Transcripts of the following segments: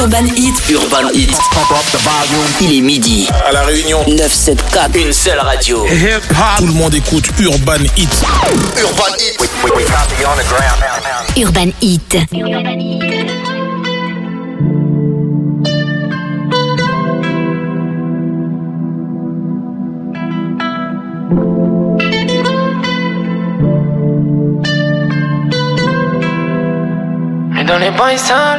Urban Hit. Urban Hit. Il est midi. À La Réunion. 974. Une seule radio. Tout le monde écoute Urban Hit. Urban Hit. Urban Hit. Mais dans les bains sales,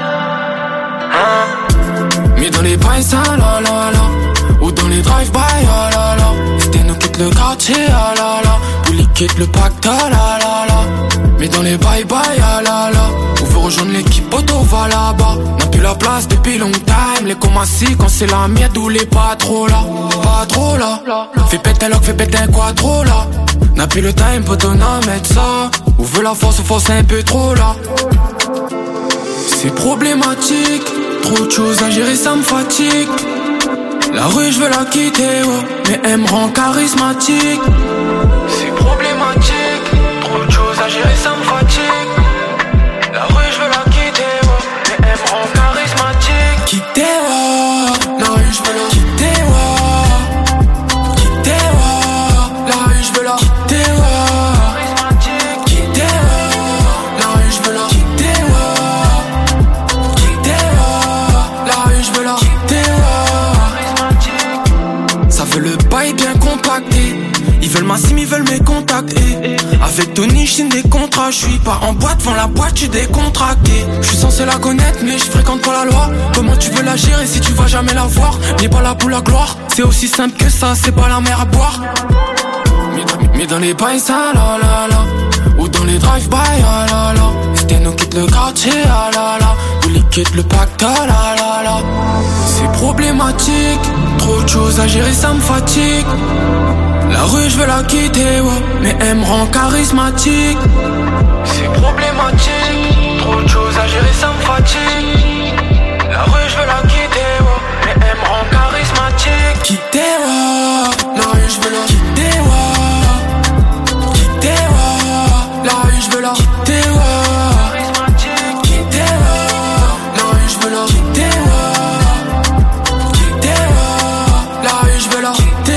mais dans les bains sales, la la la. Ou dans les drive-by, ah la la. C'était nous quitte le quartier, ah la la. Ou quitte le pacte, ah la la la. Mais dans les bye-bye, ah la la. On veut rejoindre l'équipe, auto va là-bas. N'a plus la place depuis long time. Les comassis quand c'est la miette ou les pas trop là. Pas trop là. Fais péter l'oc, fais péter un quattro là. N'a plus le time, poteau, n'a mettre ça. Ou veut la force, un peu trop là. C'est problématique, trop de choses à gérer, ça me fatigue. La rue, je veux la quitter, ouais, mais elle me rend charismatique. C'est problématique, trop de choses à gérer, ça me fatigue. La rue, je veux la quitter, ouais, mais elle me rend charismatique. Quitter, ouais, la rue, je veux la quitter, ouais. Quitter, ouais, la rue, je veux la quitter, ouais. Quitter, ouais, la rue, je veux la quitter, ouais. Quitter, ouais, la rue, je veux la quitter, ouais. Ça veut le bail bien compacté. Ils veulent ma sim, ils veulent mes contacts. Avec Tony, j'signe des contrats. J'suis pas en boîte, devant la boîte, j'suis décontracté. J'suis censé la connaître, mais j'fréquente pas la loi. Comment tu veux la gérer si tu vas jamais la voir? N'es pas là pour la gloire. C'est aussi simple que ça, c'est pas la mer à boire. Mais dans les bails, ça, la la la. Ou dans les drive-by, ah la la. C'était nous quitte le quartier, ah la la. Ou les quitte le pacte, ah la la la. C'est problématique, trop de choses à gérer, ça me fatigue. La rue, je veux la quitter, ouais, mais elle me rend charismatique. C'est problématique, trop de choses à gérer, ça me fatigue. La rue, je veux la quitter, ouais, mais elle me rend charismatique. Quitter, ouais, la rue, je veux la quitter, ouais. Quitter, ouais, la rue, je veux la quitter, ouais. Quitter, ouais, la rue, je veux la quitter, ouais. Quitter, ouais, la rue, je veux la quitter, ouais.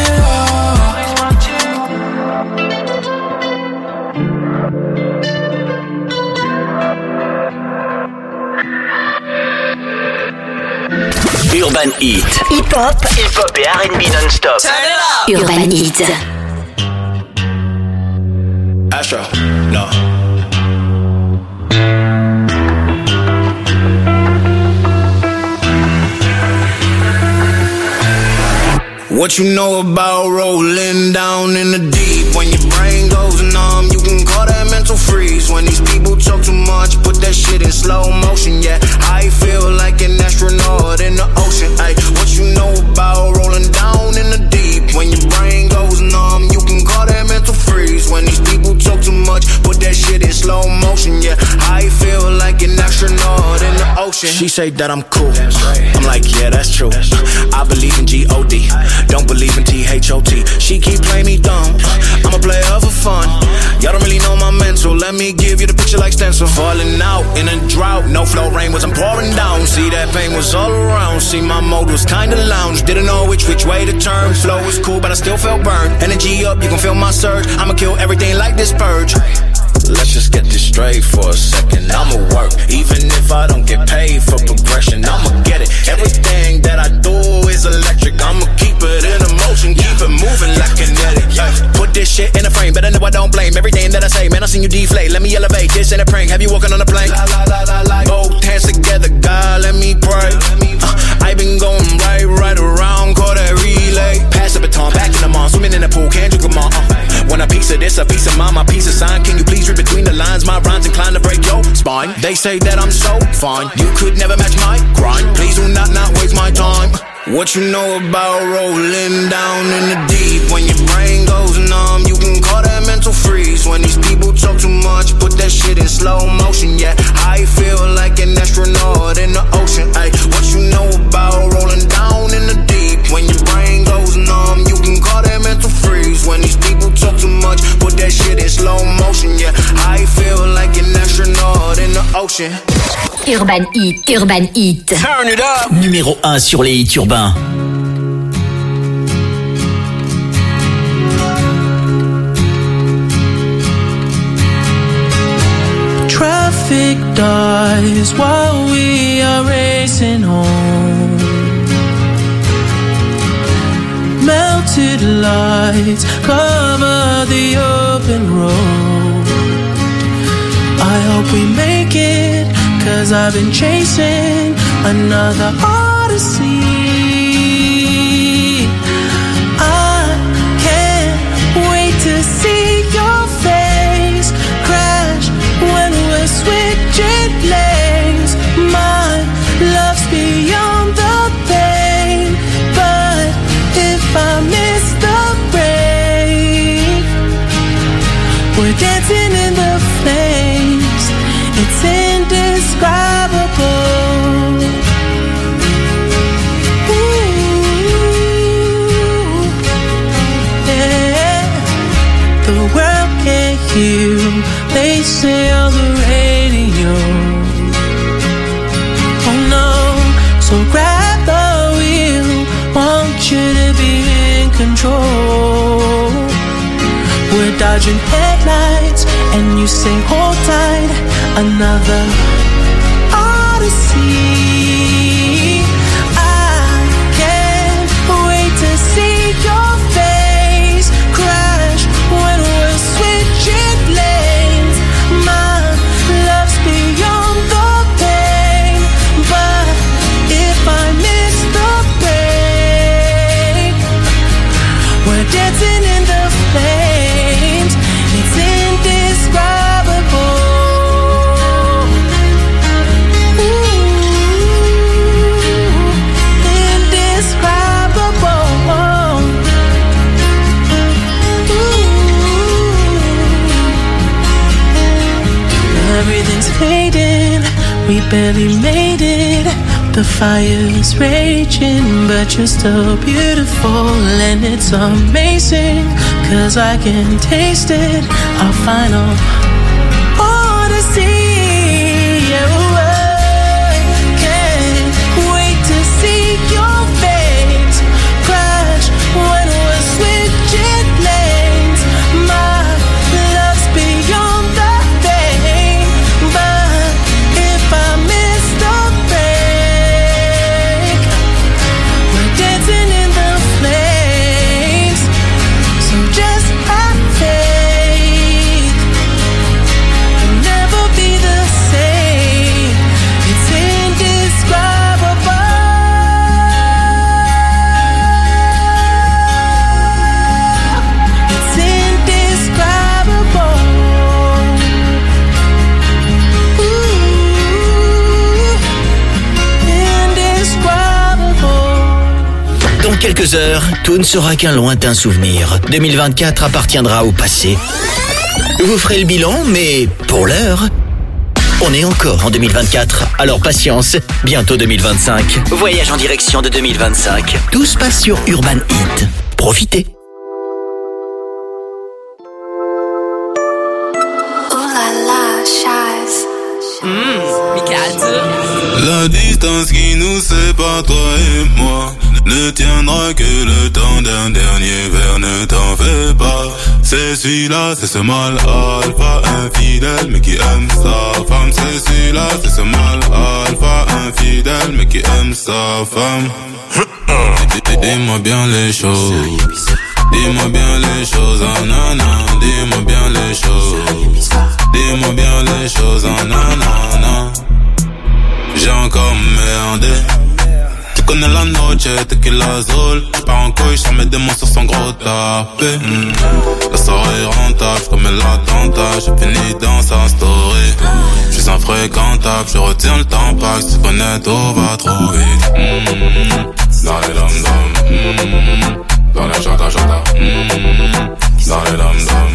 Urban Hit. Hip-hop et R&B non-stop. Urban Hit. Asher, no. What you know about rolling down in the deep? When your brain goes numb, you can call that mental freeze. When these people talk too much, put that shit in slow motion. Yeah, I feel like an astronaut in the ocean. Ay, what you know about rolling down in the deep? When your brain goes numb, you can call that mental freeze. When these people talk too much, put that shit in slow motion. Yeah, I feel like an astronaut in the ocean. She say that I'm cool. I'm like, yeah, that's true. I believe in G-O-D. Don't believe in T-H-O-T. She keep playing me dumb. I'm a player for fun. Y'all don't really know my mental. Let me give you the picture like stencil. Falling out in a drought. No flow rain wasn't pouring down. See that pain was all around. See my mode was kinda lounge. Didn't know which way to turn. Flow was cool but I still felt burned. Energy up, you can feel my surge. I'ma kill everything like this purge. Let's just get this straight for a second. I'ma work, even if I don't get paid for progression. I'ma get it. Everything that I do is electric. I'ma keep it in motion, keep it moving like kinetic. Put this shit in a frame, better know I don't blame everything that I say. Man, I seen you deflate. Let me elevate. This ain't a prank. Have you walking on a plane? Both hands together, God, let me pray. I been going right around, call that relay. Pass the baton, back in the mall, swimming in the pool, can't drink them all. Want a piece of this, a piece of mine, my piece of sign. Can you please read between the lines? My rhymes inclined to break your spine. They say that I'm so fine, you could never match my grind. Please do not waste my time. What you know about rolling down in the deep? When your brain goes numb, you can call that mental freeze. When these people talk too much, put that shit in slow motion. Yeah, I feel like an astronaut in the ocean. Ay, what you know about rolling down in the deep? When your brain goes numb, you can call that mental freeze. When these people talk too much, put that shit in slow motion. Yeah, I feel like an astronaut in the ocean. Urban Hit, Urban Hit. Turn it up. Numéro 1 sur les hits urbains. Traffic dies while we are racing home. Melted lights cover the open road. I hope we make it, 'cause I've been chasing another odyssey. I can't wait to see your face crash when we're switching lanes. My love's beyond the pain, but if I miss the break, we're dancing in the flames. It's indescribable. Ooh, yeah. The world can't hear you, they say on the radio. Oh no, so grab the wheel, want you to be in control. We're dodging headlights, and you say hold tight, another odyssey. I can't wait to see your face crash when we're switching lanes. My love's beyond the pain, but if I miss the break, we're dancing in the flames. It's indescribable. Ooh, indescribable. Ooh. Everything's fading, we barely made it. The fire's raging, but you're still beautiful, and it's amazing, 'cause I can taste it, our final odyssey. Yeah, I can't wait to see your face crash when we're switching lanes. My love's beyond the pain, but if I miss the break, we're dancing in the flames. So just have faith, you'll never be the same. It's indescribable. It's indescribable. Ooh, indescribable. Dans quelques heures, tout ne sera qu'un lointain souvenir. 2024 appartiendra au passé. Vous ferez le bilan, mais pour l'heure, on est encore en 2024. Alors patience, bientôt 2025. Voyage en direction de 2025. Tout se passe sur Urban Hit. Profitez. La distance qui nous sépare, toi et moi, ne tiendra que le temps d'un dernier verre, ne t'en fais pas. C'est celui-là, c'est ce mal alpha, infidèle mais qui aime sa femme. C'est celui-là, c'est ce mal alpha, infidèle mais qui aime sa femme. Dis-moi bien les choses, dis-moi bien les choses, oh nanana. Dis-moi bien les choses, dis-moi bien les choses, oh nanana. J'ai encore merdé. Tu connais la noche, tequila azul. J'pars en couille, j'en mets des mots sur son gros tapé. La soirée est rentable, j'commets l'attentat. J'ai fini dans sa story. J'suis infréquentable, je retiens le temps pas. Si tu connais, tout va trop vite. Dans les dom-dom, dans les chata-chata, dans les dom-dom.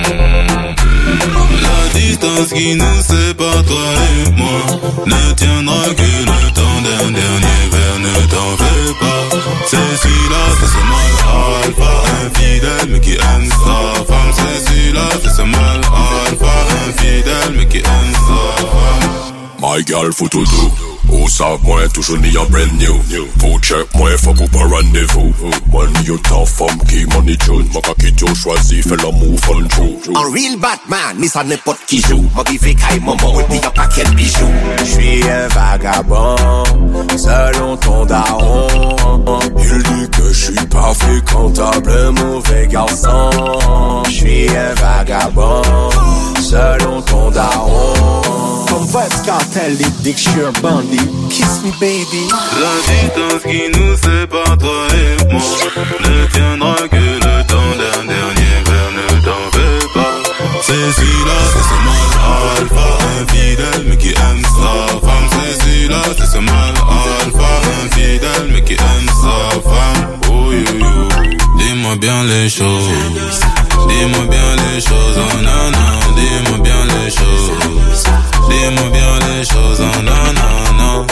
La distance qui nous sépare, toi et moi, ne tiendra que le temps d'un dernier verre, ne t'en fais pas. C'est celui-là, c'est ce mal alpha, infidèle mais qui aime sa femme. C'est celui-là, c'est ce mal alpha, infidèle mais qui aime sa femme. My girl for to do. Ou ça, moi, toujours ni a brand new. Pour check, moi, fuck ou pas rendez-vous. Money, you ta femme qui money June. Ma kaki, tu choisis, fais l'amour, fun true. Un real Batman, ni ça n'importe qui joue. Ma vie fait caille, maman, et puis y'a pas quel bijou. J'suis un vagabond, selon ton daron. Il dit que j'suis pas fréquentable, mauvais garçon. J'suis un vagabond, selon ton daron. Comme Vybz Kartel, il dit que j'suis un bandit. Kiss me baby. La distance qui nous sépare, toi et moi, ne tiendra que le temps d'un dernier verre, ne t'en fais pas. C'est celui-là, c'est ce mal alpha, infidèle mais qui aime sa femme. C'est celui-là, c'est ce mal alpha, infidèle mais qui aime sa femme. Oh yo yo, dis-moi bien les choses, dis-moi bien les choses, oh non non, dis-moi bien les choses, dis-moi bien les choses, oh non non non.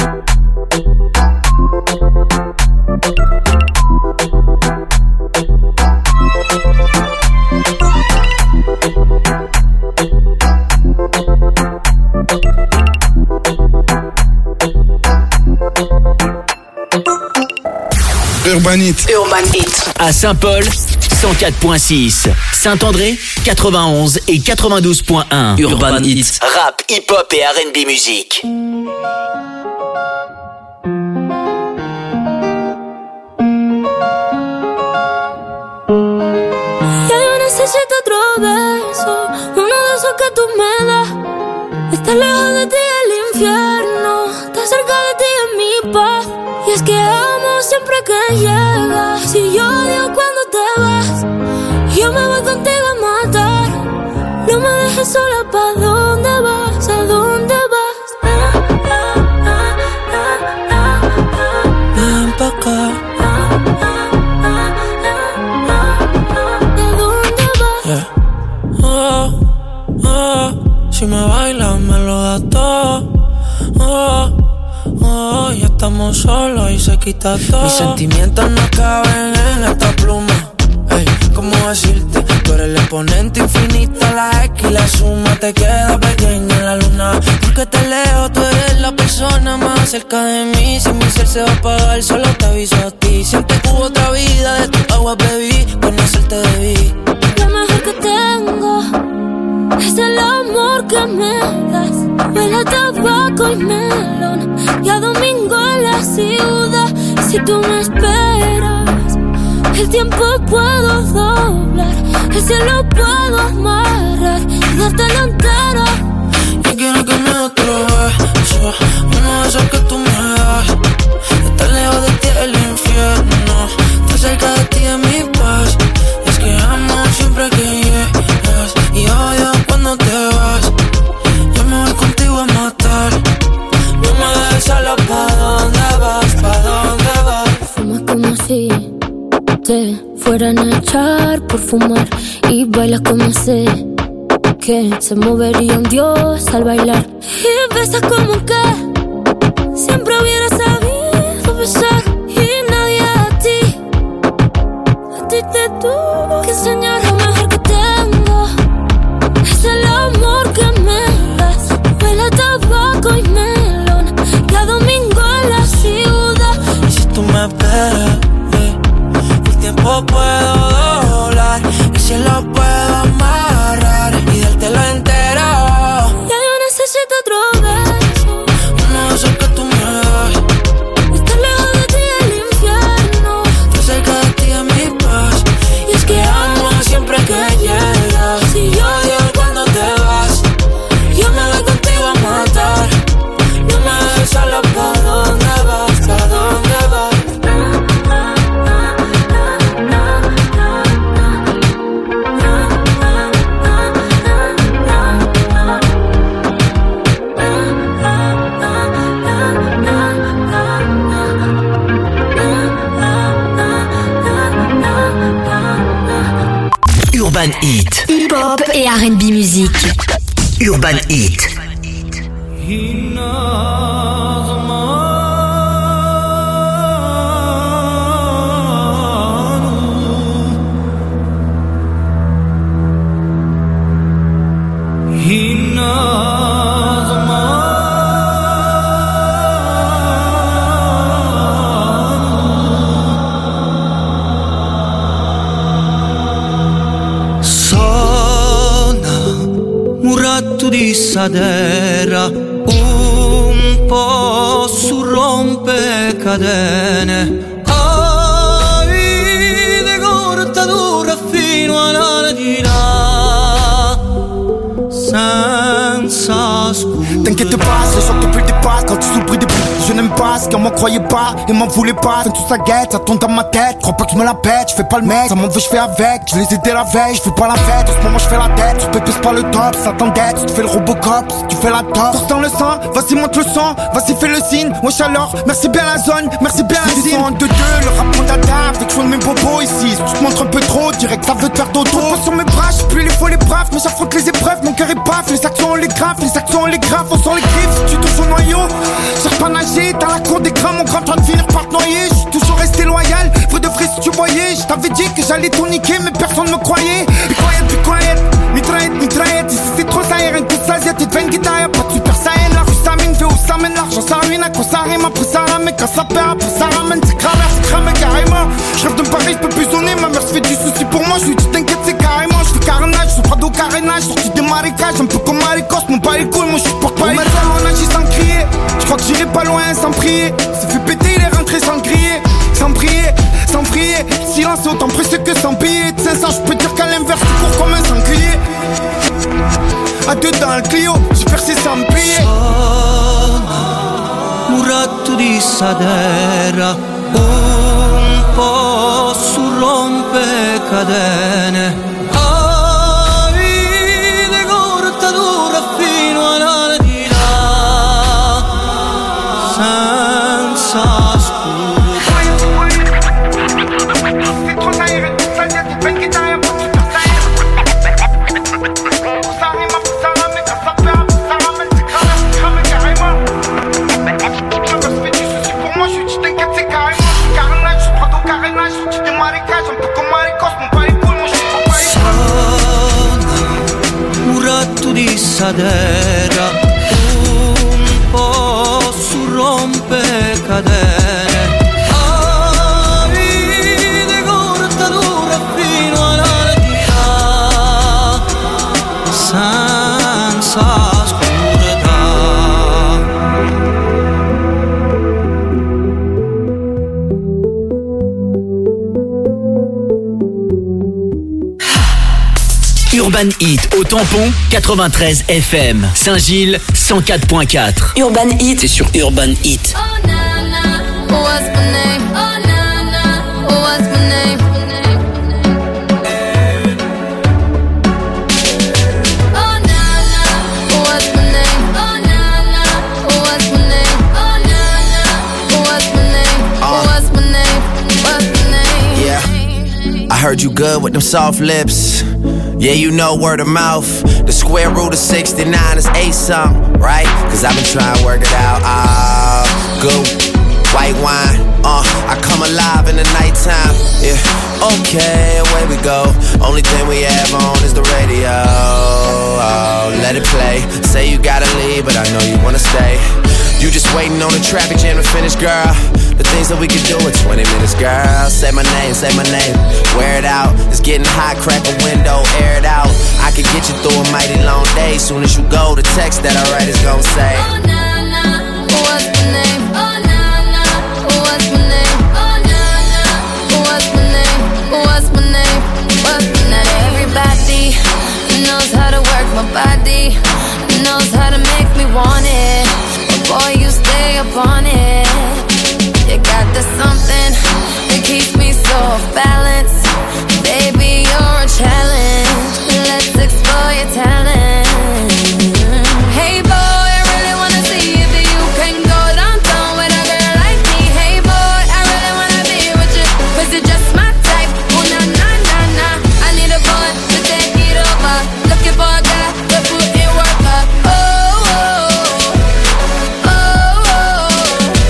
Urban Hit. Urban Hit. À Saint-Paul, 104.6. Saint-André, 91 et 92.1. Urban Hit. Rap, hip-hop et R&B musique. Necesito otro beso, uno de esos que tú me das. Está lejos de ti el infierno, está cerca de ti en mi paz. Y es que amo siempre que llegas. Si yo odio cuando te vas, yo me voy contigo a matar. No me dejes sola, ¿pa' dónde vas? ¿A dónde vas? Ven pa' acá. Si me bailas me lo das todo. Ya estamos solos y se quita todo. Mis sentimientos no caben en esta pluma. Ey, ¿cómo decirte? Tú eres el exponente infinito, la X y la suma te queda pequeña en la luna. Porque te leo, tú eres la persona más cerca de mí. Si mi ser se va a apagar, solo te aviso a ti. Siempre que hubo otra vida, de tu agua bebí, conocerte debí. Lo mejor que tengo es el amor que me das. Huele a tabaco y melón, y a domingo en la ciudad. Si tú me esperas, el tiempo puedo doblar, el cielo puedo amarrar y dártelo entero. Yo quiero que me des otro beso, uno de esos que tú me das. Estar lejos de ti el infierno, estar cerca de ti es mi paz. Es que amo siempre que llegas y odio cuando te vas. Yo me voy contigo a matar. No me dejes sola, ¿pa' dónde vas? ¿Pa' dónde vas? Fumas como si te fueran a echar por fumar, y bailas como sé que se movería un dios al bailar. Y besas como que siempre hubiera sabido besar, y nadie a ti te tuvo que enseñar. Lo mejor que tengo es el amor que me das. Huele a tabaco y melón, y a domingo en la ciudad. Y si tú me esperas, el tiempo puedo doblar, el cielo puedo amarrar y dártelo entero. Ya yo necesito otro beso, uno de esos que tú me das. Estar lejos de ti el infierno, estar cerca de ti es mi paz. y es que Amo siempre que llegas. si yo odio cuando te vas, yo me voy contigo a matar. no me dejes sola, ¿pa' dónde vas? ¿Pa' dónde vas? Urban Hit. Hip-hop et R&B musique. Urban Hit. Sadera, un po' su rompecadene. Vide corta dura fino alla di là, senza scusa. T'inquiète pas, c'est sûr que depuis le départ, quand tu souffres des bruits, je n'aime pas ce qu'on m'en croyait pas et m'en voulait pas. Fin tout ça guette, ça tourne dans ma tête. Crois pas que je me la pète, je fais pas le mec, ça m'en veut, je fais avec. Je les ai dès la veille, je fais pas la fête. En ce moment je fais la tête, tu pépes pas le top, ça t'endette, tu te fais le Robocop, tu fais la top. Course dans le sang, vas-y monte le son, vas-y fais le signe. Wesh alors, merci bien la zone, merci bien la zone. En 2-2, le rap mon dada, avec chaud de mes bobos ici. Si tu te montres un peu trop, direct ça veut te faire dodo. Pas sur mes bras, j'suis plus les faux les braves, mais j'affronte les épreuves, mon cœur est paf. Les actions on les grave, les actions on les grave, on sort les griffes, tu touches au noyau. Cherche pas nager, dans la cour des grands, mon grand train de finir par te noyer. J'suis toujours resté loyal, vrai de vrai si tu voyais. J't'avais dit que j'allais tout niquer, mais personne me croyait. Be quiet, mitraillette, ici c'est trop ça, y'a rien de tout ça, y'a t'es de guitare, y'a pas de super saiyan. La rue ça mine, fait où ça mène, l'argent ça ruine, à quoi ça rime, après ça ramène, quand ça perd, après ça ramène, c'est cramé carrément. J'rêve de me parler, j'peux plus sonner, ma mère se fait du souci pour moi, j'lui dis t'inquiète c'est carrément, j'fais carnage, j'suis pas d'eau carénage, sorti des marécages, un peu comme Maricos, mon pas les couilles, moi j'suis porte pas les couilles. On agit sans crier, j'crois que j'irai pas loin sans prier, s'est fait péter, il est rentré sans crier, sans prier, silence est autant précieux que sans payer. De 500, j'peux dire qu'à l'inverse, tu cours comme un sanglier. À deux dans le Clio, j'ai percé sans me plier. Muratto di Sadera, un po' su rompecadene. Vide corta dura fino alla di là, senza scusa. Di Sadera, un po' su rompecadene. Vide corta dura fino alla di là, senza oscurità. Urban Hit au tampon 93 FM. Saint-Gilles 104.4. Urban Hit. C'est sur Urban Hit. Oh nana, what's my name? Oh nana, what's my name? Oh nana, what's my name? Oh nana, what's my name? Oh nana, what's my name? What's my name? What's my name? Yeah, I heard you good with them soft lips. Yeah, you know word of mouth. The square root of 69 is 8-something, right? Cause I've been trying to work it out. Good white wine, I come alive in the nighttime. Yeah, okay, away we go. Only thing we have on is the radio. Oh, let it play. Say you gotta leave, but I know you wanna stay. You just waiting on the traffic jam to finish, girl. The things that we can do in 20 minutes, girl. Say my name, wear it out. It's getting hot, crack a window, air it out. I could get you through a mighty long day. Soon as you go, the text that I write is gon' say, oh nana, what's my name? Oh nana, what's my name? Oh nana, what's my name? What's my name? What's my name? Everybody knows how to work my body, knows how to make me want it. Boy, you stay up on it. You got the something that keeps me so off balance. Baby, you're a challenge. Let's explore your talent. Hey boy, I really wanna see if you can go downtown with a girl like me. Hey boy, I really wanna be with you, 'cause you're just my type. Oh na na na na, I need a boy to take it over. Looking for a guy to put in work. Oh, oh, oh.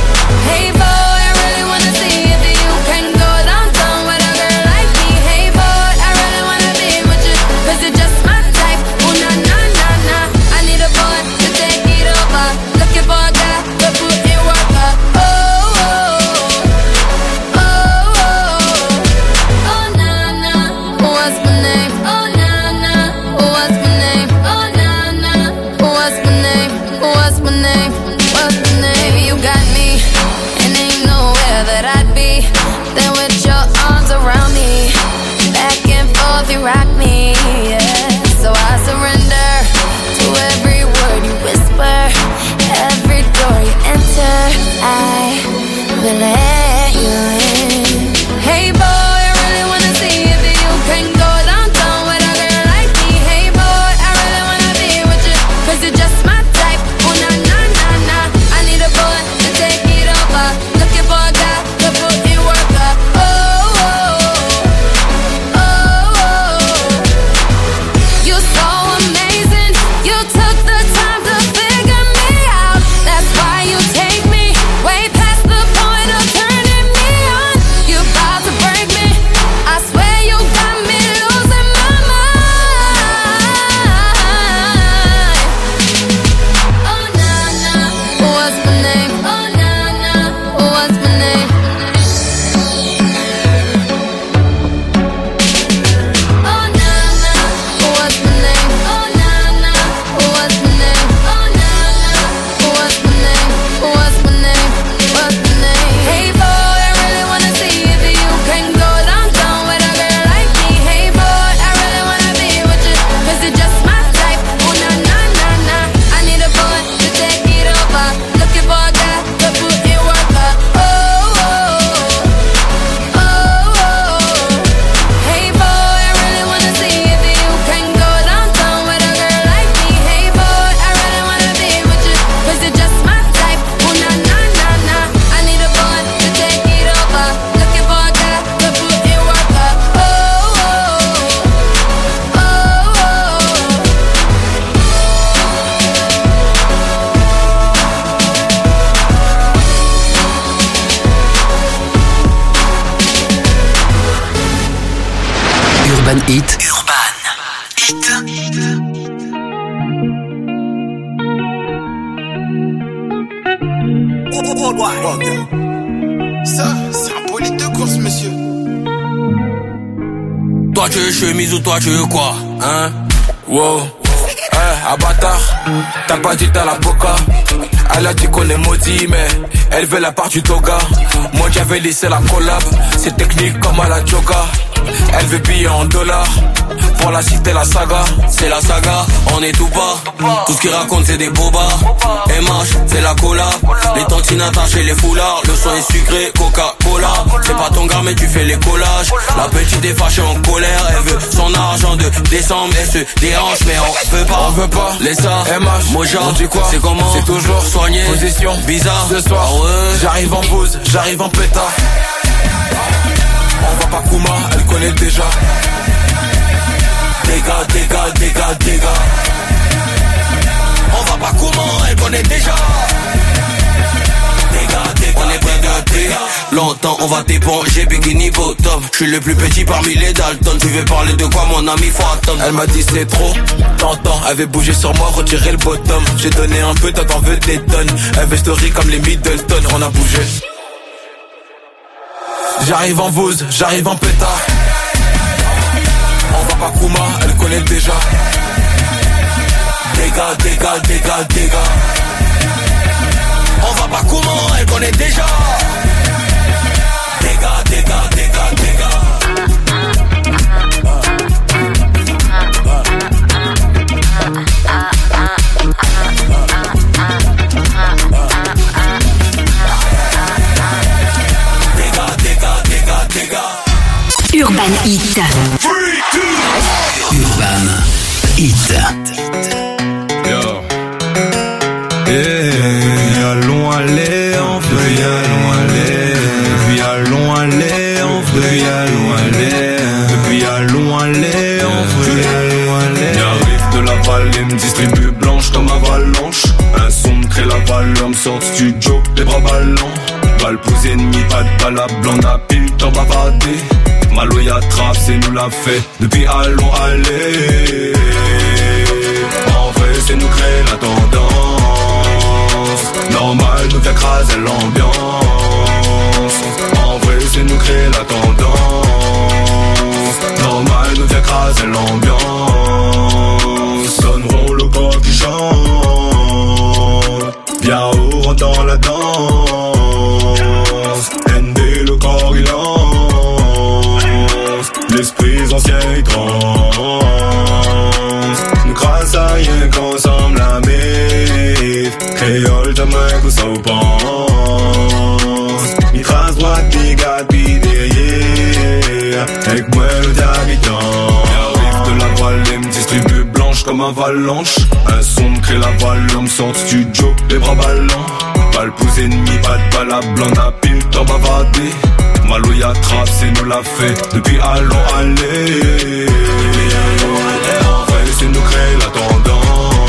Hit. Ça, c'est un bolide de course, monsieur. Toi tu veux chemise ou toi tu veux quoi, hein? Wow. Bâtard, t'as pas dit t'as la boca. Elle a dit qu'on est maudit mais elle veut la part du toga. Moi j'avais laissé la collab, c'est technique comme à la joga. Elle veut payer en dollars, pour la citer la saga. C'est la saga, on est tout bas. Tout ce qu'ils racontent c'est des bobards. MH, c'est la cola. Les tontines attachées, les foulards. Le son est sucré, Coca-Cola. C'est pas ton gars mais tu fais les collages. La petite est fâchée en colère. Elle veut son argent de décembre. Elle se dérange mais on veut pas. Les ça, MH, Moja, on dit quoi? C'est comment? C'est toujours soigné. Position bizarre. Ce soir, j'arrive en bouse, j'arrive en pétard. On va pas Kuma, elle connaît déjà. Dégâts. On va pas Kuma, elle connaît déjà. On est près de dégâts. Longtemps on va t'éponger, bikini bottom. Je suis le plus petit parmi les Dalton. Tu veux parler de quoi mon ami, faut attendre. Elle m'a dit c'est trop, t'entends. Elle veut bouger sur moi, retirer le bottom. J'ai donné un peu, t'en veux des tonnes. Elle veut story comme les Middleton, on a bougé. J'arrive en bouse, j'arrive en pétard. On va pas Kuma, elle connaît déjà. Dégâts. On va pas Kuma, elle connaît déjà. Dégâts. Urban Hit. Urban Hit. Yo. Allons aller, on veut y allons aller. Puis allons aller, on veut y allons aller. Puis allons aller, on veut y allons aller. J'arrive de la vallée, me distribue blanche comme avalanche. Un son me crée la valeur, me sort studio, les bras ballants. Balle posée, ennemi, pas de balle à blanc, n'a plus le temps bavader. Malo y'a trappe, c'est nous l'a fait, depuis allons aller. En vrai c'est nous créer la tendance. Normal nous fait craser l'ambiance. En vrai c'est nous créer la tendance. Normal nous fait craser l'ambiance. Sonneront le corps qui chante. Bien haut rentre dans la danse. ND le corps il lance. L'esprit ancien il transe. Nous grâce à rien qu'ensemble la mif. Créole, Jamaïque ou ça pense. Il trace droite, dégâts, puis derrière. Avec moi le d'habitant. J'arrive de la vallée, me distribue blanche comme avalanche. Un son me crée la valeur, me sort studio, les bras ballants. Balle pousse ennemi, pas de balle à blanc, n'a plus le temps bavader. Malo y'a trappe, c'est nous l'a fait, depuis allons aller. En vrai c'est nous créer la tendance.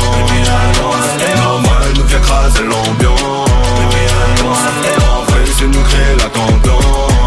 Normal nous fait craser l'ambiance. En vrai c'est nous créer la tendance.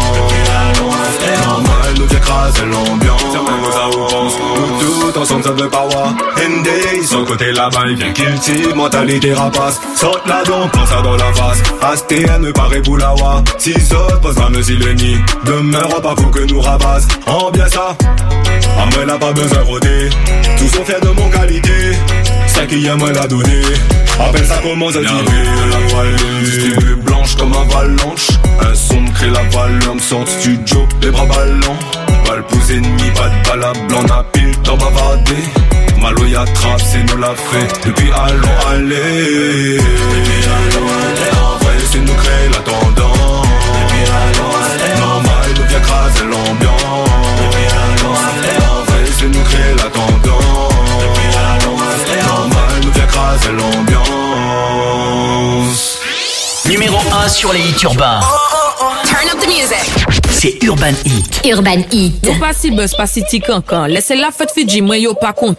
Normal nous fait craser l'ambiance. Nous tout ensemble ça veut pas voir. ND son côté là-bas il vient kill mentalité rapace. Saute là donc prends ça dans la face. ASTN me paraît boulawa. Si saute pose pas me si le nid. Demeure pas faut que nous rabasse. En bien ça à moi n'a pas besoin de rôder. Tous sont fiers de mon qualité. Ça qui a moi la donné. Appelle ça commence à tirer de la voile. Distribue blanche comme avalanche. Un son me crée la valeur. Me sort studio, les bras ballants. Balle pousse ennemi, pas de balle à blanc. N'a plus le temps bavader. Malo y'a trappe, c'est nous l'a fait. Depuis allons aller. En vrai c'est nous créer la tendance. Normal nous vient craser l'ambiance. En vrai c'est nous créer la tendance. Normal nous vient craser l'ambiance. Numéro 1 sur les hits urbains. Turn up the music. C'est Urban Hit. Urban Hit. Ou pas si buzz, pas si ti cancan. Laissez la fête Fidji, moi yo pas content.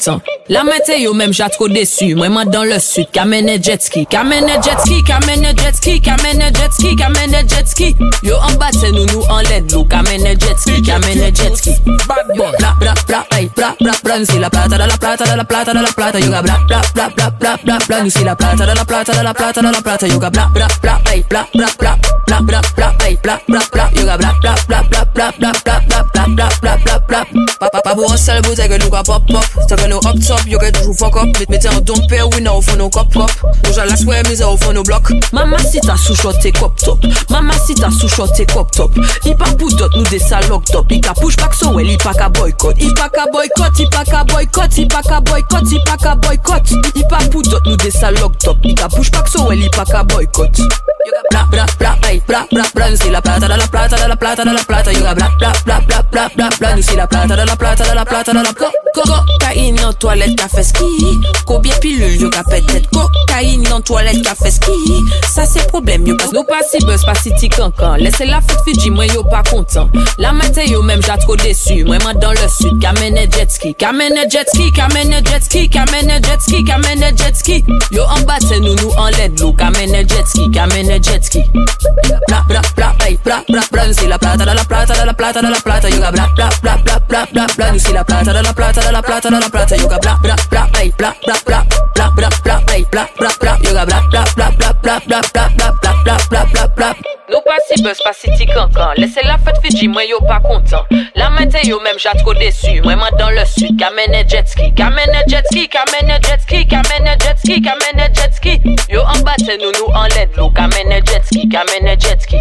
La météo même j'ai trop déçu. Moi dans le sud, kamene jet ski, kamene jet ski, kamene jet ski, kamene jet ski, kamene jet ski. Yo en bas c'est nous en LED l'eau, kamene jet ski, kamene jet ski. Bon, bla bla bla, hey, bla bla bla, nous c'est la plata de la plata de la plata de la plata. Yoga bla bla bla bla bla bla bla, nous c'est la plata de la plata de la plata de la plata. Yoga bla bla bla, hey, bla bla bla bla bla bla, hey, bla bla bla. Yoga bla bla bla bla bla bla bla bla bla bla bla bla bla. Papa pour un seul bouteille que nous pop pop, c'est que nous up top, yo que toujours fuck up. Mettez un don père, oui non au fond nos cop cop. Nous j'ai la soirée mise au fond nos blocs. Maman si t'as sous-shot cop top, maman si t'as sous-shot cop top. Il pas pour d'autres nous des salopes top. Il ka push back so well, il pas qu'à boycott. Il pas qu'à boycott, il pas qu'à boycott, il pas qu'à boycott, il pas qu'à boycott. Il pas pour d'autres nous des salopes top. Il ka push back so well, il pas qu'à boycott. Bla bla bla, hey, bla bla bla, nous c'est la plata de la plata de la plata de la plata. Yoga bla bla bla bla bla bla bla, nous c'est la plata de la plata de la plata de la plata. Cocaïne dans toilette qu'a fait ski. Combien pilule yo qu'a peut-être. Cocaïne dans toilette qu'a fait ski. Ça c'est problème yo parce nous pas si buzz pas si ti cancan. Laissez la fête Fiji moi yo pas content. La météo même j'ai trop déçu. Moi dans le sud, kamene jet ski, kamene jet ski, kamene jet ski, kamene jet ski, kamene jet ski. Yo en bas c'est nous en LED l'eau, kamene jet ski, kamene jet ski. Bla bla bla, hey, bla bla bla, nous c'est la plata de la plata de la plata de la plata. Yoga bla bla bla bla bla bla bla, nous c'est la plata de la plata de la plata de la plata. Yoga bla bla bla, hey, bla bla bla bla bla bla, hey, bla bla bla. Yoga bla bla bla bla bla bla bla bla bla bla bla bla. Nous pas si buzz pas si ti cancan. Laissez la fête Fiji moi yo pas content. La météo même j'ai trop déçu. Moi dans le sud, kamene jet ski, kamene jet ski, kamene jet ski, kamene jet ski, kamene jet ski. Yo en bas c'est nous en LED l'eau, kamene jet ski, kamene jet ski.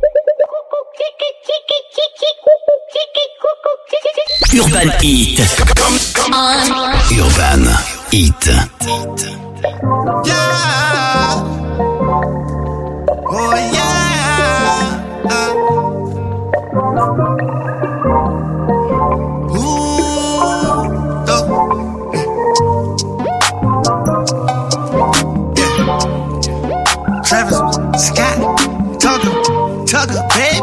Urban Heat. Urban Heat. Yeah. Oh yeah. Ooh. Yeah. Travis Scott. Tugger, baby.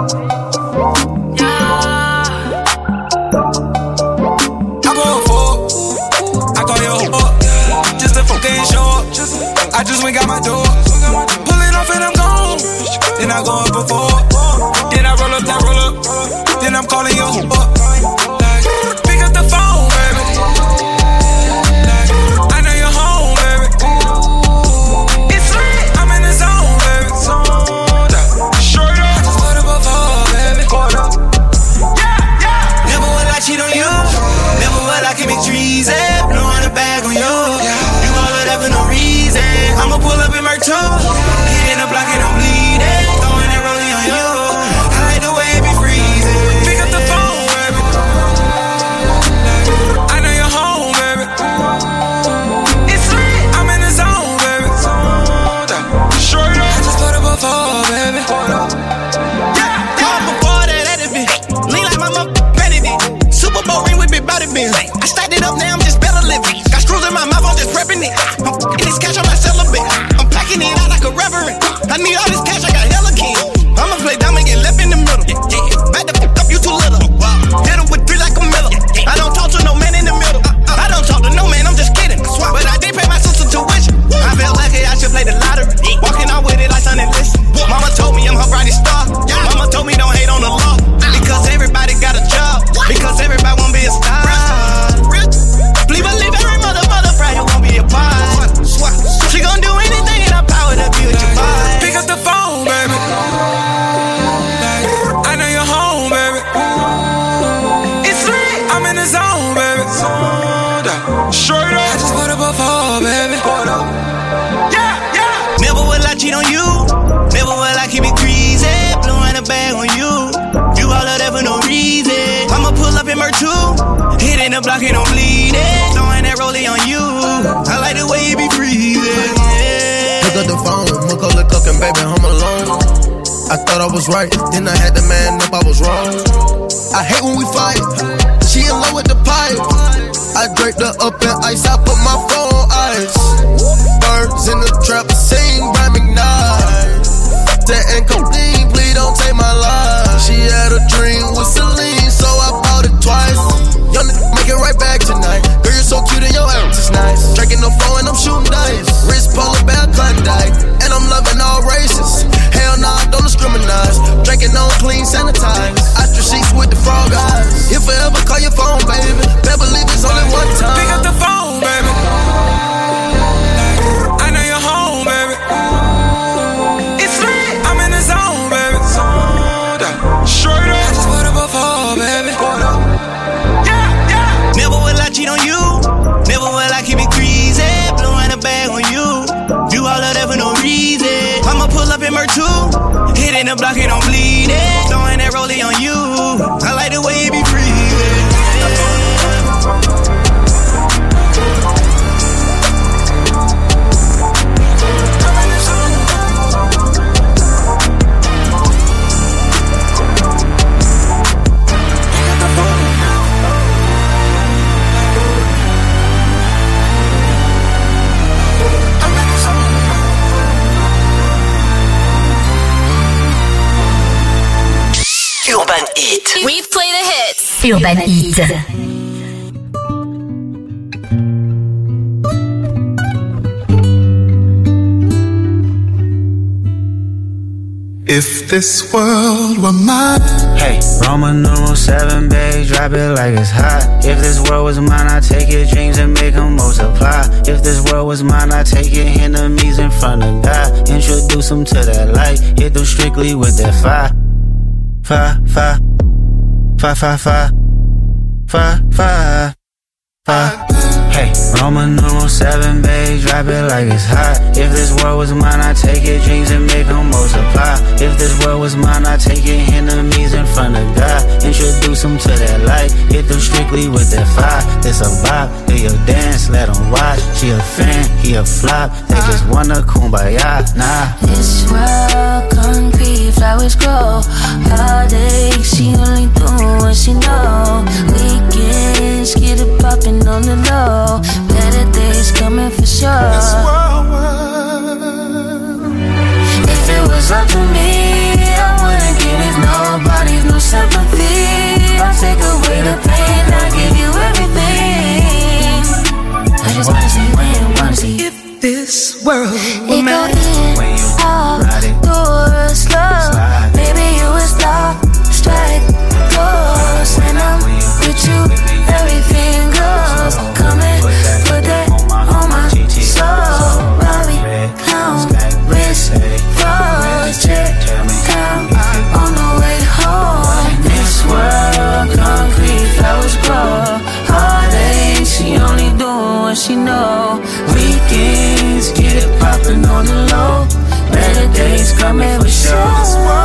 I just went got my door. Pulling off and I'm gone. Then I go up before. Then I roll up, then I'm calling you up. Like, pick up the phone, baby. Like, I know you're home, baby. It's lit, I'm in the zone, baby. Straight up, I just put up before, baby. Yeah. Never will I cheat on you. Never will I keep it treason. Blowing a bag on you. You all of that for no reason. I'ma pull up in my toe. Hitting the block and I'm bleeding. Throwing that rolling on you. I like the way it be freezing. Pick up the phone, baby. I know you're home, baby. It's lit, I'm in the zone, baby. Straight up, I just put up before, baby. Yeah, come before that edit me. Lean like my mother, Benedict. Super Bowl ring with big body bins. I stacked it up, now I'm just better living. Got screws in my mouth, I'm just prepping it. I'm f***ing this cash on my celibate. I'm packing it out like a reverend. I need all this cash, I got hella king. I'ma play dumb and get left in the middle. Back the f*** up, you too little. Hit him with 3 like a Miller. I don't talk to no man in the middle. I don't talk to no man, I'm just kidding. But I did pay my sister tuition. I feel lucky I should play the lottery. Walking out with it like Sonny Liston. Mama told me I'm her brightest star. Mama told me don't hate on the law. Because everybody got a job. Because everybody won't be a star. Please believe every mother Friday won't be a part. She gon' do anything in her power to be with your boy. Pick up the phone, baby. I know you're home, baby. It's lit, I'm in the zone, baby. Straight up, I just put up before, baby. Yeah. Never will I cheat on you. Never will I keep it greasy. Blowing a bag on you. You all of that for no reason. I'ma pull up in Mer 2. Hitting the block and I'm bleeding. Throwing that rollie on you. I like the way you be breathing. Yeah. Pick up the phone, Macaulay Culkin, baby, I'm alone. I thought I was right, then I had to man up, I was wrong. I hate when we fight. She in love with the pipe. I draped her up in ice, I put my phone on ice. Birds in the trap, sing by McKnight. That ain't clean, please don't take my life. She had a dream with Celine, so I bought it twice. Young nigga, make it right back tonight. Girl, you're so cute in your number 2. Hitting the block and I'm bleeding. Throwing that rollie on you. I like the way you be free. Urban Heat. We play the hits. Urban Heat. If this world were mine. Hey, Roman numeral 7, babe, drop it like it's hot. If this world was mine, I'd take your dreams and make them multiply. If this world was mine, I'd take your enemies in front of God. Introduce them to that light, hit them strictly with that fire. Fire, fire, fire, fire, fire, fire, fire, fire. Hey, Roman numeral 7, babe, drop it like it's hot. If this world was mine, I'd take your dreams and make them multiply. If this world was mine, I'd take your enemies in front of God. Introduce them to that light, hit them strictly with that fire. This a vibe, do your dance, let them watch. She a fan, he a flop, they just wanna kumbaya, nah. This world concrete, flowers grow. Heartache, she only do what she know. Weekends, get it poppin' on the low. Better days coming for sure. If it was up to me, I wouldn't give it nobody's no sympathy. I'll take away the pain, I'll give you everything. I just wanna see when, wanna see if this world were mine. It go in, out, door, slow. Baby, you was lost, strike, close. And I'm with you, everything goes. Come and put that on my soul. Robbie, count, wrist, froze, check, down, on the way home. This world, concrete, flowers grow. Heartache, she only doing what she know. Weekends, get it poppin' on the low. Better days coming for sure.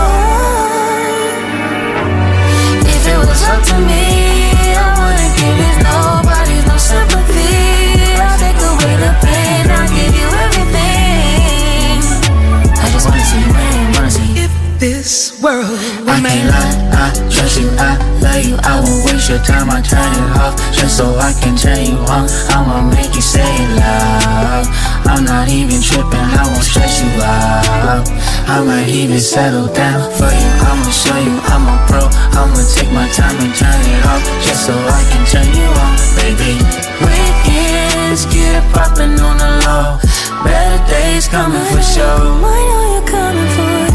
If it was up to me, I wouldn't give it nobody's no sympathy. I'll take away the pain, I'll give you everything. I just wanna see when, wanna see if this world were I can't lie, I trust you, I love you. I won't waste your time, I turn it off just so I can turn you on. I'ma make you say it loud. I'm not even tripping, I won't stress you out. I might even settle down for you. I'ma show you I'm a pro. I'ma take my time and turn it off just so I can turn you on, baby. Weekends, get it poppin' on the low. Better days coming for sure. I know you're coming for it.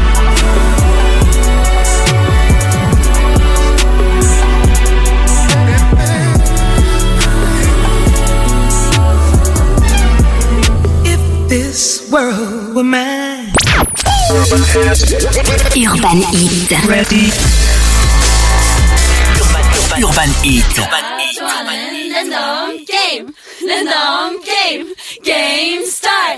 This world were mine. Urban Heat. Ready. Urban Heat. The long game, game start.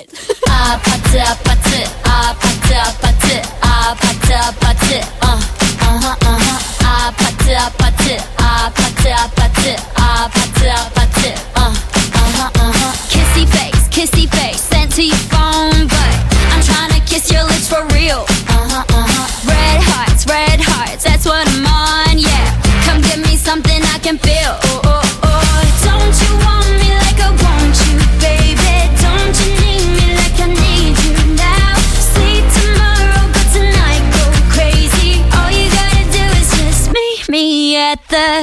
Kissy face, sent to your phone, but I'm tryna kiss your lips for real. Red hearts, that's what I'm on, yeah. Come give me something I can feel. Don't you want me like I want you, baby? Don't you need me like I need you now? Sleep tomorrow, but tonight go crazy. All you gotta do is just meet me at the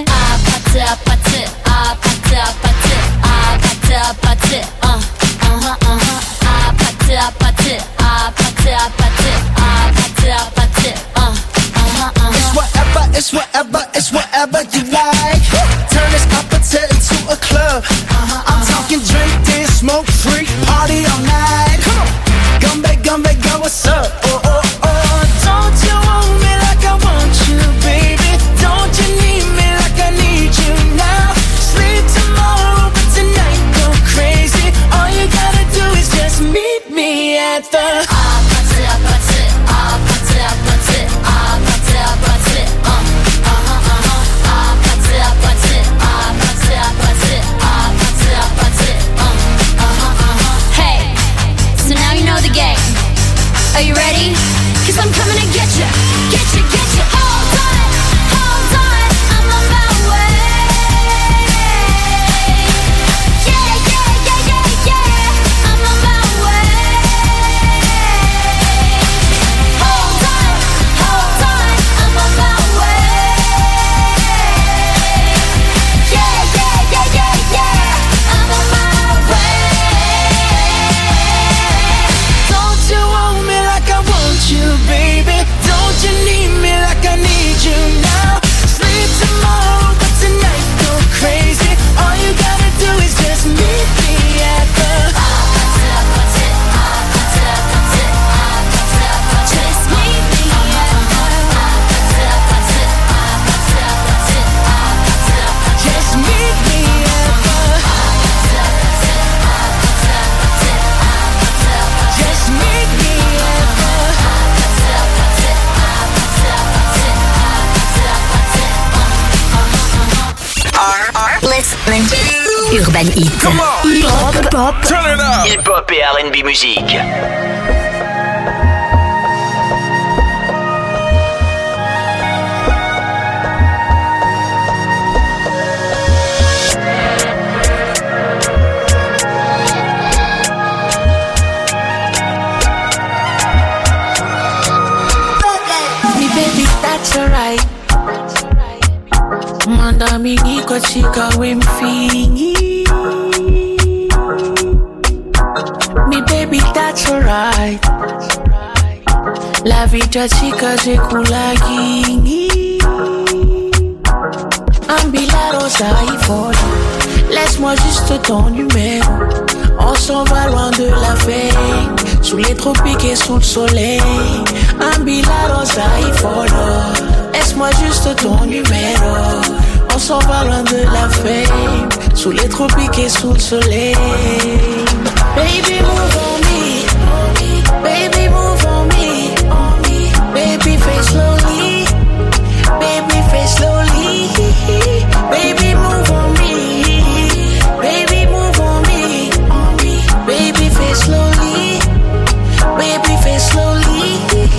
It's whatever you like. Turn this opposite into a club. I'm talking drink, dance, smoke, freak, party all night. Gumbe, girl, what's up? Don't you want me like I want you, baby? Don't you need me like I need you now? Sleep tomorrow, but tonight go crazy. All you gotta do is just meet me at the Are you ready? 'Cause I'm coming to get you, get you, get you. Hold on, I'm on my way. Yeah, yeah, yeah, yeah, yeah, I'm on my way. Hold on, I'm on my way. Yeah, yeah, yeah, yeah, yeah, I'm on my way. Don't you want me like I want you, baby? Don't you need me like I need you now? Sleep tomorrow, but tonight go crazy. All you gotta do is just meet me at the just meet me at the just meet me at the just meet me at Listening to Urban Hit. Come on. Hip-hop. Turn it up. Hip-hop et R&B musique. Me baby, that's alright. Manda mi niko chika wimfi. Me baby, that's alright. La vida chica je kulagi. Ambilarosa y folle. Laisse-moi juste ton numéro. On s'en va loin de la veille. Sous les tropiques et sous le soleil. Ambilarosa y folle. Laisse-moi juste ton numéro. On s'en va loin de la fame. Sous les tropiques et sous le soleil. Baby move on me. Baby move on me. Baby face slowly. Baby face slowly. Baby move on me. Baby move on me. Baby face slowly. Baby face slowly.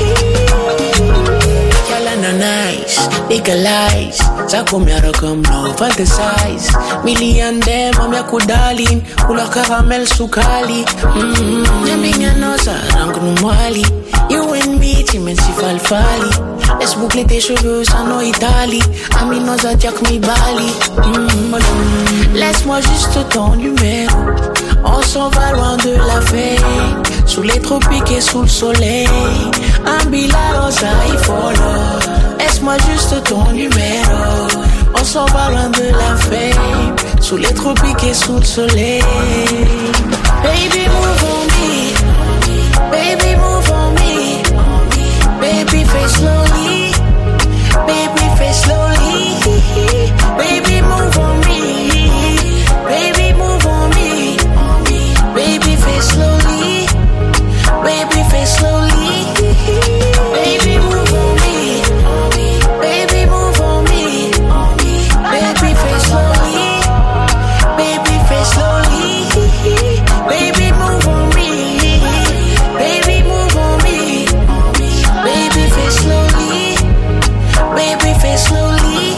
Y'all nice, legalize. Zako miara comme no fantasize. Million dem am ya kudalin. Kula caramel sukali. Nyaminya noza rangu mwali. You and me, timensi falfali. Laisse boucler tes cheveux, ça no Italie. Ami noza Jack mi Bali. Laisse-moi juste ton numéro. On s'en va loin de la veille. Sous les tropiques et sous le soleil. Ambilarosa y follow. Laisse-moi juste ton numéro. On s'en va loin de la fame. Sous les tropiques et sous le soleil. Baby move on me. Baby move on me. Baby face slowly. Baby face slowly. Baby move on me. Baby move on me. Baby face slowly. Baby face slowly. Baby move on me. Baby move on me. Baby face slowly. Baby face slowly. Baby move on me. Baby move on me. Baby face slowly. Baby face slowly.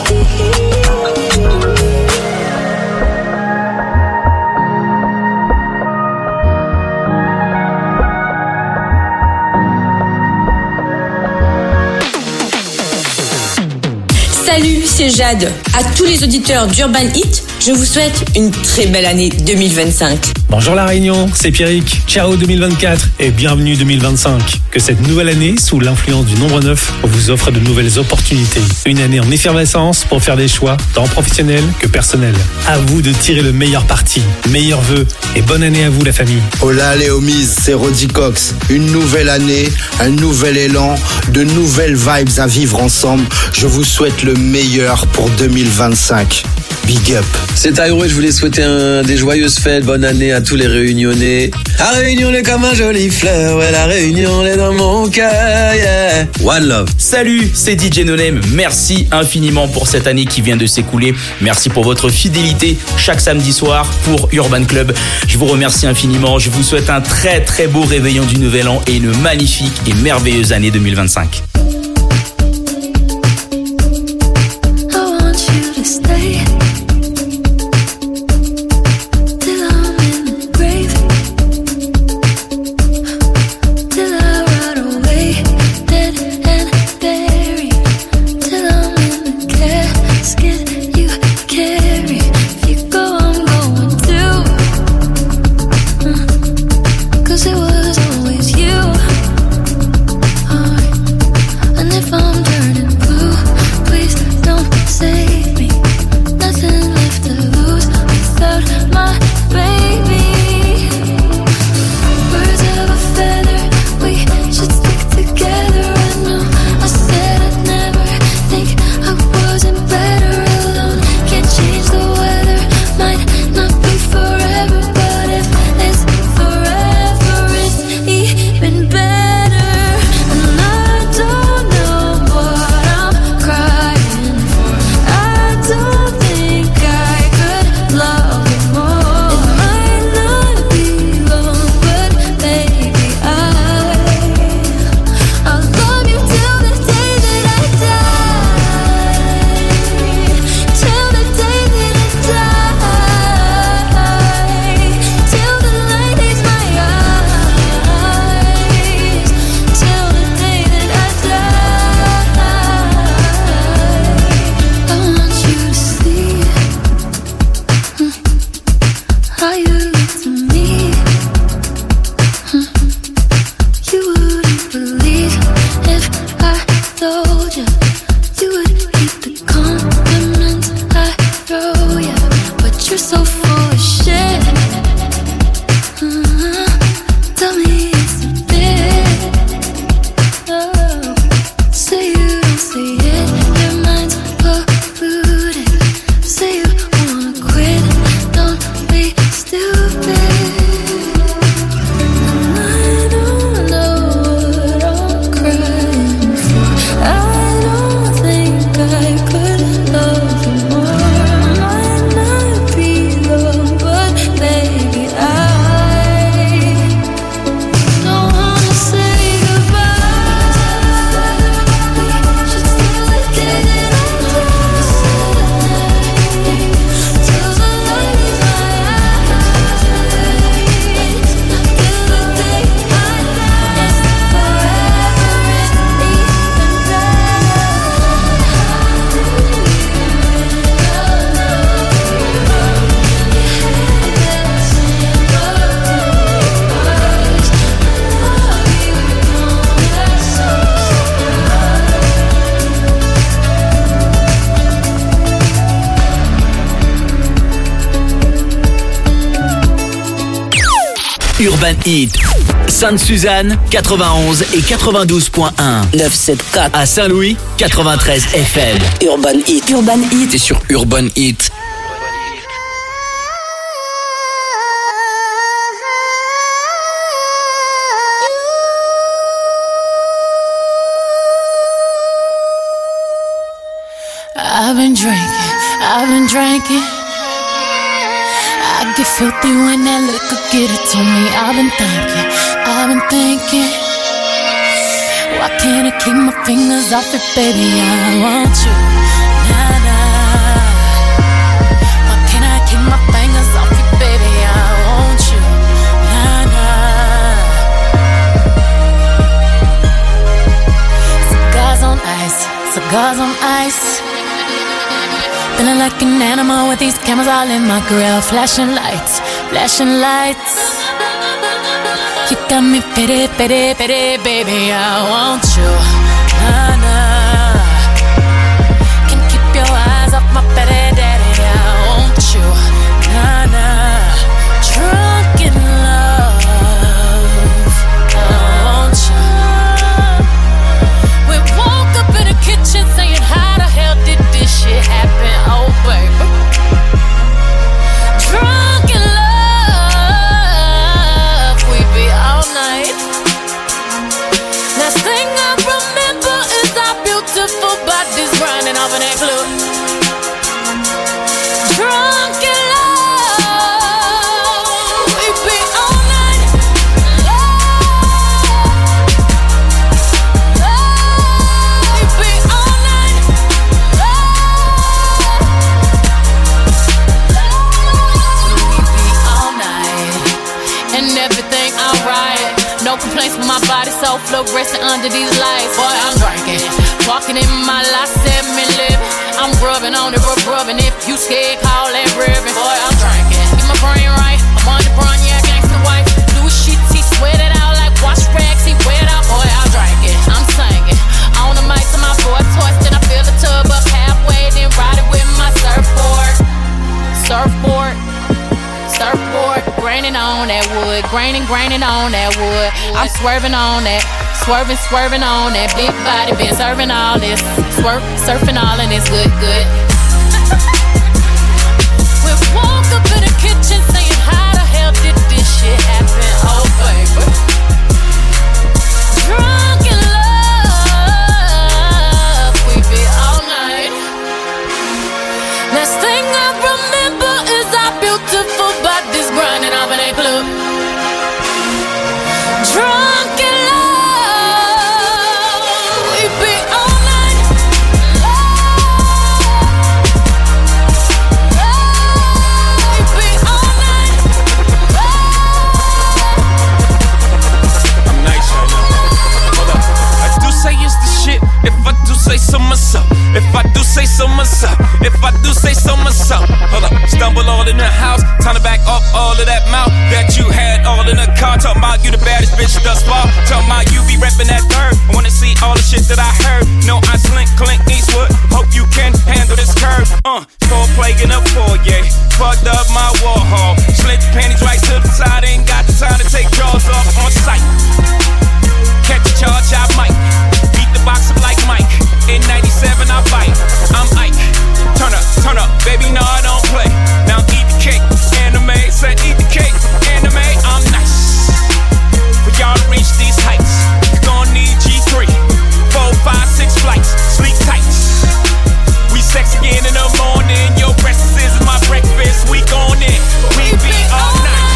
Salut, c'est Jade. À tous les auditeurs d'Urban Hit, je vous souhaite une très belle année 2025. Bonjour La Réunion, c'est Pierrick. Ciao 2024 et bienvenue 2025. Que cette nouvelle année, sous l'influence du nombre 9, vous offre de nouvelles opportunités. Une année en effervescence pour faire des choix, tant professionnels que personnels. À vous de tirer le meilleur parti. Meilleurs vœux et bonne année à vous la famille. Hola les homies, c'est Roddy Cox. Une nouvelle année, un nouvel élan, de nouvelles vibes à vivre ensemble. Je vous souhaite le meilleur pour 2025. Big up. C'est Tyro et je voulais souhaiter des joyeuses fêtes, bonne année à tous les réunionnais. La Réunion est comme un joli fleur, ouais, la Réunion est dans mon cœur, yeah. One love. Salut, c'est DJ No Name. Merci infiniment pour cette année qui vient de s'écouler. Merci pour votre fidélité chaque samedi soir pour Urban Club. Je vous remercie infiniment. Je vous souhaite un très très beau réveillon du Nouvel An et une magnifique et merveilleuse année 2025. Urban Hit. Sainte-Suzanne, 91 et 92.1. 974. À Saint-Louis, 93 FM. Urban Hit. Urban Hit. Et sur Urban Hit. I've been drinking. I get filthy when that liquor get it to me. I've been thinking. Why can't I keep my fingers off it, baby? I want you, nah, nah. Why can't I keep my fingers off it, baby? I want you, nah, nah. Cigars on ice. Feeling like an animal with these cameras all in my grill. Flashing lights. You got me pity, baby, I want you, nah, nah. Can't keep your eyes off my petty daddy, I want you, nah, nah. Drunk in love, I want you. We woke up in the kitchen saying, how the hell did this shit happen? Oh, baby. Drunk in love. nights when my body so fluorescent under these lights. Boy, I'm drinking, walking in my last 7-Eleven. I'm rubbing on it, rubbing. If you scared, call that ribbon. Boy, I'm drinking, get my brain right. I'm on the brain, yeah, gangsta wife. New shit, he sweat it out like wash rags. He wet out, boy, I'm drinking. I'm singing on the mic to my boy toys. Then I fill the tub up halfway, then ride it with my surfboard. Surfboard, graining on that wood, graining on that wood. I'm swerving on that, swerving on that big body. Been serving all this, surfing all and it's good. We woke up in the kitchen saying, how the hell did this shit happen? Oh baby, drunk in love, we be all night. Last thing I remember is our beautiful bodies grinding up in a club. Drunk in love, we be all night. We be all night. I'm nice right now. Hold up. I do say it's the shit. If I do say so myself. If I do say so myself. If I do say so myself. Hold up. Stumble all in the house. Time to back up all of that mouth that you had all in the car. Talking about you the baddest bitch thus far. Talking about you be reppin' that third. I wanna see all the shit that I heard. No, I slink, Clint Eastwood. Hope you can handle this curve. Cold plague in the foyer. Fucked up my Warhol. Slid your panties right to the side. Ain't got the time to take jaws off on sight. Catch a charge, I might. Beat the box up like Mike. In 97, I bite. I'm Ike. Turn up, baby, no, I don't play. Now eat the cake, anime. Said eat the cake, anime. I'm nice. For y'all to reach these heights, you gon' need G3. 4, 5, 6 flights, sleep tight. We sex again in the morning. Your breakfast is my breakfast. We gon' in. We be all night.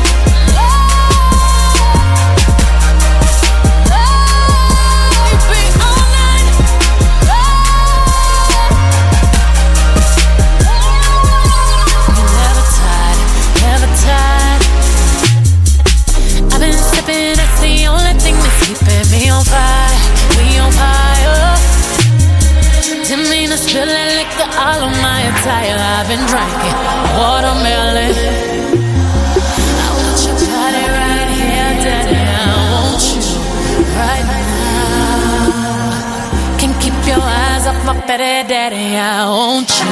Spilling liquor all on my attire. I've been drinking watermelon. I want your body right here, daddy. I want you right now. Can't keep your eyes off my fatty daddy. I want you.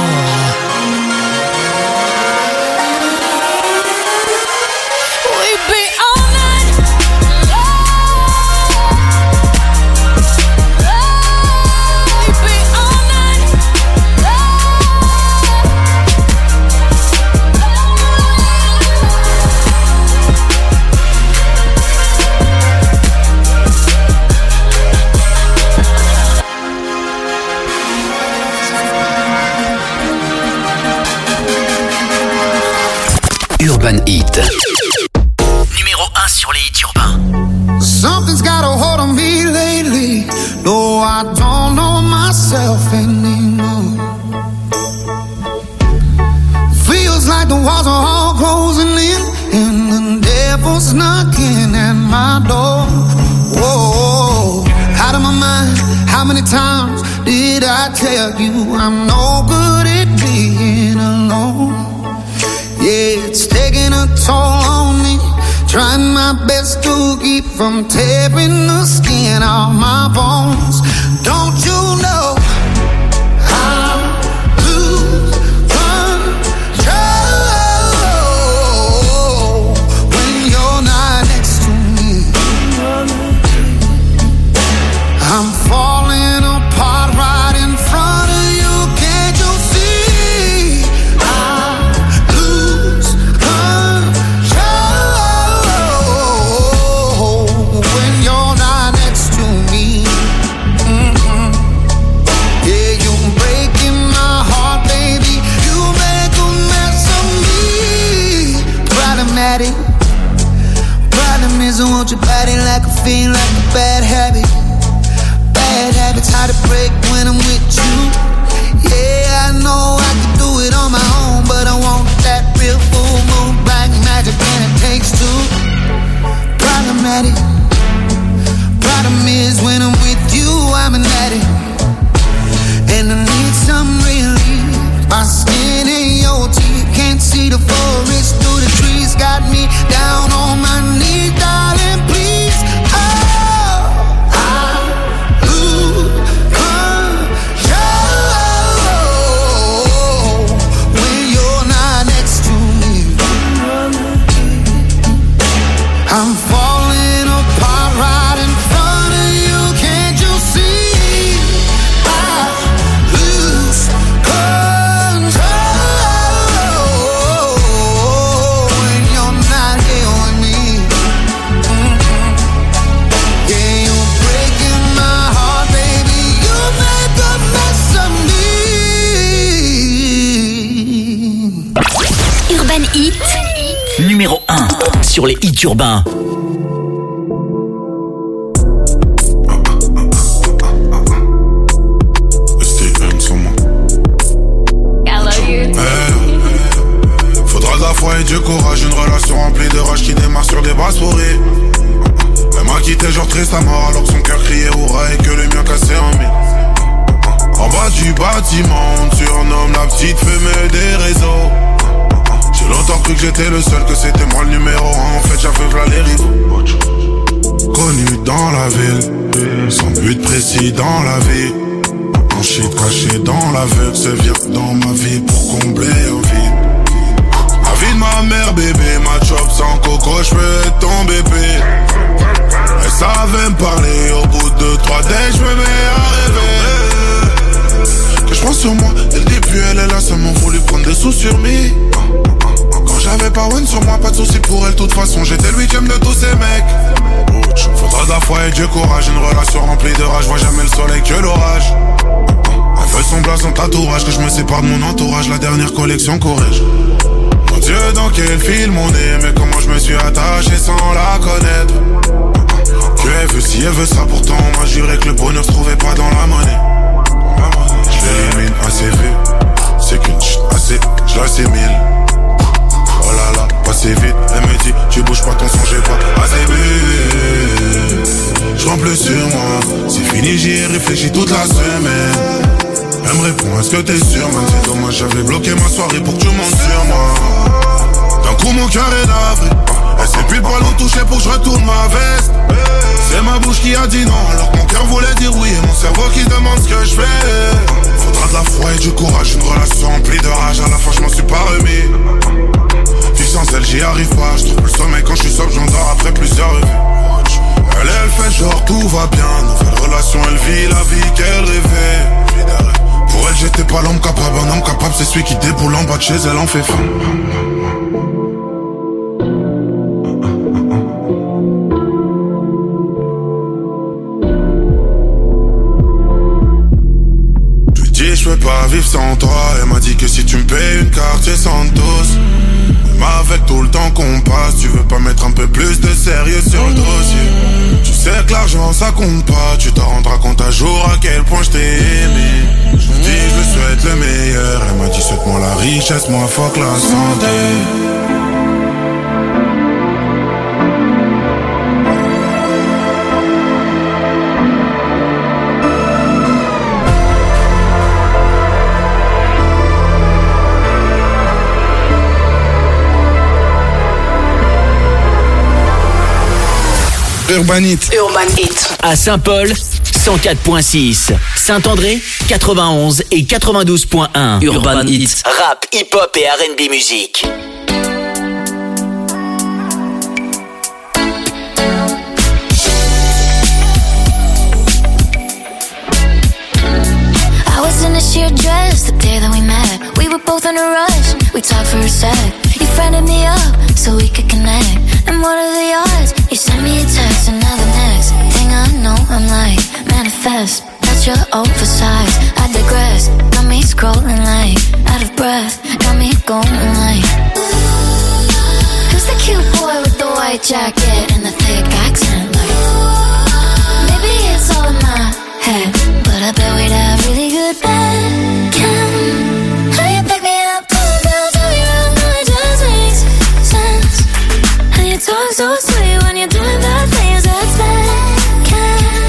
We be all night. Urban Hit. Numéro 1 sur les hits urbains. Something's got a hold on me lately. No, I don't know myself anymore. Feels like the walls are all closing in, and the devil's knocking at my door. Whoa, out of my mind. How many times did I tell you I'm no good at being alone? Yeah, it's taking a toll on me. Trying my best to keep from tearing the skin off my bones. Don't you know I lose control when you're not next to me? I'm falling apart right in front of you. Can't you see? I lose control when you're not next to me. Yeah, you're breaking my heart, baby. You make a mess of me. Problematic. Problem is I want your body like a fiend, like a bad habit. Bad habits hard to break when I'm with you. Yeah, I know I can do it on my own, but I want that real full moon, black magic, and it takes two. Problematic. bottom is when I'm with you, I'm an addict. And I need some relief. My skin in your teeth, can't see the forest through the trees. Got me down on my knees, darling, please. Oh, I lose control when you're not next to me. I'm falling apart right in front of you, can't you see? I lose control when you're not here with me. Yeah, you're breaking my heart, baby. You make a mess of me. Urban Hit Numéro 1 sur les hits urbains. STM sur moi. Faudra de la foi et du courage. Une relation remplie de rage qui démarre sur des brasses pourries. Elle m'a quitté genre triste à mort alors que son cœur criait hurrah et que le mien cassé en mille. En bas du bâtiment, on surnomme la petite fumée des réseaux. J'ai longtemps cru que j'étais le seul, que c'était moi le numéro 1. En fait j'avais v'là les rivaux. Connu dans la ville, sans but précis dans la vie. Un shit caché dans l'aveugle, se vient dans ma vie pour combler un vide. La vie de ma mère bébé, ma chop sans coco, j'peux être ton bébé. Elle savait me parler, au bout de 3 days j'me mets à rêver. Que j'pense sur moi, dès le début elle est là, seulement voulu prendre des sous sur me. J'avais pas one sur moi, pas de soucis pour elle, toute façon j'étais le 8ème de tous ces mecs. Faudra de la foi et du courage, une relation remplie de rage, vois jamais le soleil que l'orage. Elle fait son blason tatouage, que je me sépare de mon entourage, la dernière collection corrige. Mon Dieu, dans quel film on est, mais comment je me suis attaché sans la connaître. Que elle veut ci, elle veut ça, pourtant on m'a juré que le bonheur se trouvait pas dans la monnaie. Je l'élimine assez vite, c'est qu'une chute assez, je l'assimile. Oh là là, passé vite, elle me dit, tu bouges pas ton son, j'ai pas assez bu. J'rentre plus sur moi, c'est fini, j'y ai réfléchi toute la semaine. Elle me répond, est-ce que t'es sûr, man? C'est dommage, j'avais bloqué ma soirée pour que tu montes sur moi. D'un coup mon cœur est navré, elle sait plus le poil où toucher pour que je retourne ma veste. C'est ma bouche qui a dit non, alors que mon cœur voulait dire oui, et mon cerveau qui demande ce que je fais. Faudra de la foi et du courage, une relation remplie de rage, à la fin je m'en suis pas remis. Puis sans elle j'y arrive pas, je trouve le sommeil quand je suis sobre, j'endors après plusieurs revues. Elle fait genre tout va bien, nouvelle relation, elle vit la vie qu'elle rêvait. Pour elle j'étais pas l'homme capable, un homme capable c'est celui qui déboule en bas de chez elle en fait faim. Je peux pas vivre sans toi. Elle m'a dit que si tu me payes une carte c'est Santos. Mais avec tout le temps qu'on passe, tu veux pas mettre un peu plus de sérieux sur le dossier. Tu sais que l'argent ça compte pas, tu t'en rendras compte un jour à quel point je t'ai aimé. Je dis je lui souhaite le meilleur. Elle m'a dit souhaite-moi la richesse, moi fuck la santé. Urban Hit. Urban Hit. À Saint-Paul, 104.6. Saint-André, 91 et 92.1. Urban Hit. Rap, hip-hop et R&B musique. I was in a sheer dress the day that we met. We were both in a rush, we talked for a sec. You friended me up so we could connect. And what are the odds? You sent me a text and now the next thing I know I'm like, manifest. That's your oversized, I digress. Got me scrolling like, out of breath. Got me going like, who's the cute boy with the white jacket and the thick accent? Like, maybe it's all in my head, but I bet we'd have really good bed. How you pick me up, pull down, tell me around, no, it just makes sense. And you talk so sweet when you're doing bad things, that's bad.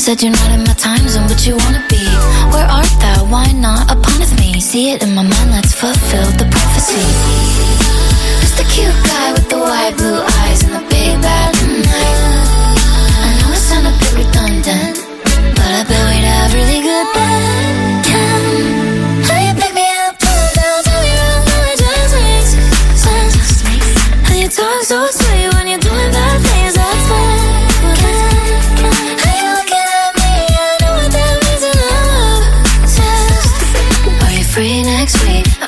said you're not in my time zone, but you wanna be. Where art thou? Why not upon me? See it in my mind, let's fulfill the prophecy. Who's the cute guy with the wide blue eyes and the big bad night? I know it sound a bit redundant, but I bet we'd have really good then. How you pick me up, pull down, tell me wrong, no, it just makes sense. How you talk so sweet when you're doing bad things, that's fine. How you looking at me, I know what that means, and I'm obsessed. Are you free next week? I